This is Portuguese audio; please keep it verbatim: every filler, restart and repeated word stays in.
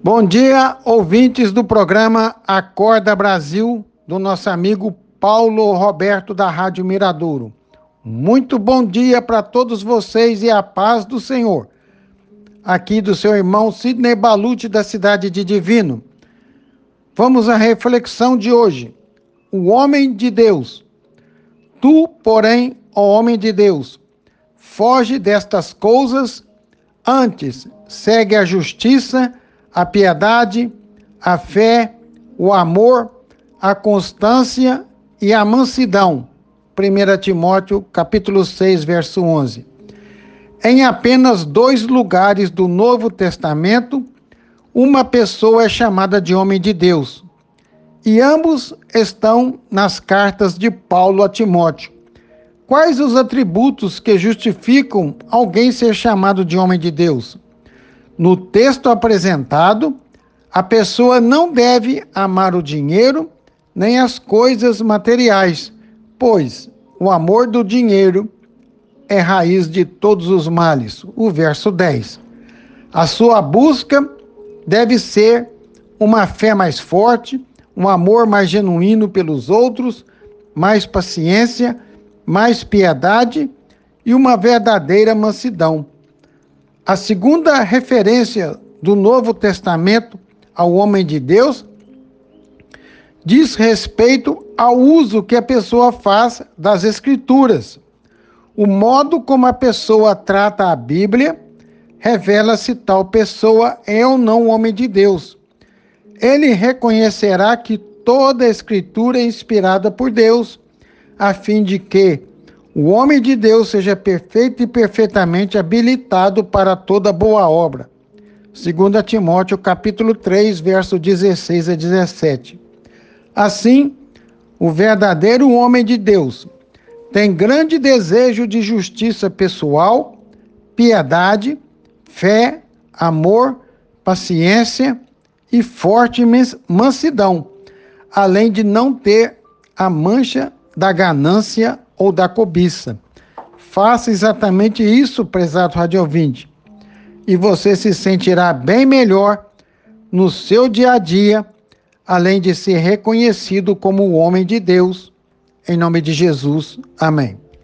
Bom dia, ouvintes do programa Acorda Brasil, do nosso amigo Paulo Roberto da Rádio Miradouro. Muito bom dia para todos vocês e a paz do Senhor. Aqui do seu irmão Sidney Balute, da cidade de Divino. Vamos à reflexão de hoje. O homem de Deus. Tu, porém, ó homem de Deus, foge destas coisas, antes segue a justiça, a piedade, a fé, o amor, a constância e a mansidão. primeiro Timóteo, capítulo seis, verso onze. Em apenas dois lugares do Novo Testamento, uma pessoa é chamada de homem de Deus. E ambos estão nas cartas de Paulo a Timóteo. Quais os atributos que justificam alguém ser chamado de homem de Deus? No texto apresentado, a pessoa não deve amar o dinheiro nem as coisas materiais, pois o amor do dinheiro é raiz de todos os males. O verso dez. A sua busca deve ser uma fé mais forte, um amor mais genuíno pelos outros, mais paciência, mais piedade e uma verdadeira mansidão. A segunda referência do Novo Testamento ao homem de Deus diz respeito ao uso que a pessoa faz das Escrituras. O modo como a pessoa trata a Bíblia revela se tal pessoa é ou não homem de Deus. Ele reconhecerá que toda a Escritura é inspirada por Deus, a fim de que o homem de Deus seja perfeito e perfeitamente habilitado para toda boa obra. segundo Timóteo, capítulo três, versos dezesseis a dezessete. Assim, o verdadeiro homem de Deus tem grande desejo de justiça pessoal, piedade, fé, amor, paciência e forte mansidão, além de não ter a mancha da ganância ou da cobiça. Faça exatamente isso, prezado rádio ouvinte, e você se sentirá bem melhor no seu dia a dia, além de ser reconhecido como o homem de Deus. Em nome de Jesus, amém.